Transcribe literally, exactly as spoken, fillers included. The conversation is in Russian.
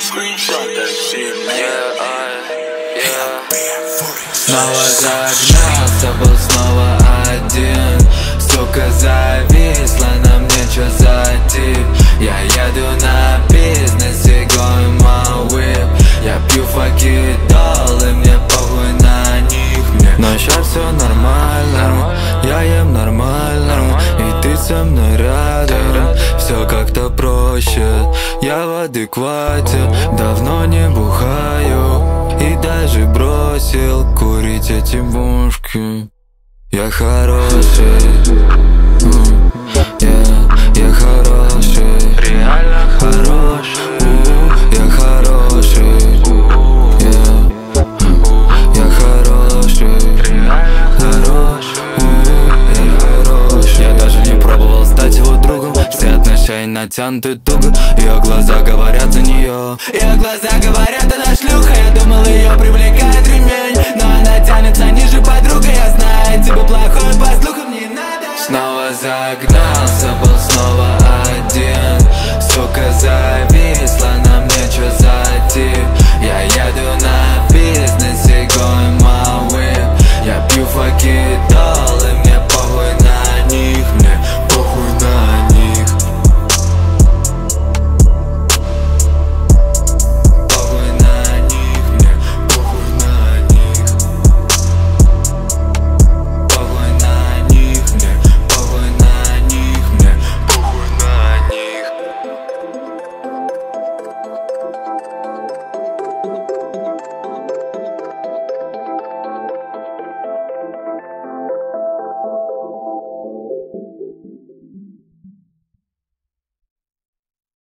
Снова загнался, был снова один. Сука зависла, на мне чё за тип? Я еду на бизнесе, going my whip. Я пью факидол, и мне похуй на них. Мне на счет все нормально, я ем нормально, и ты со мной рядом. Все как-то проще, я в адеквате, давно не бухаю. И даже бросил курить эти бушки. Я хороший, mm, yeah, я хороший, реально хорош. uh, Я хороший, yeah, uh, я хороший, реально хорош. uh, Я хороший. Я даже не пробовал стать его другом. Все отношения натянуты туго. Ее глаза говорят за нее. Ее глаза говорят, она шлюха. Я думал, ее привлекает ремень, но она тянется ниже подруга. Я знаю, тебе плохой, по слухам не надо. Снова загнался, был снова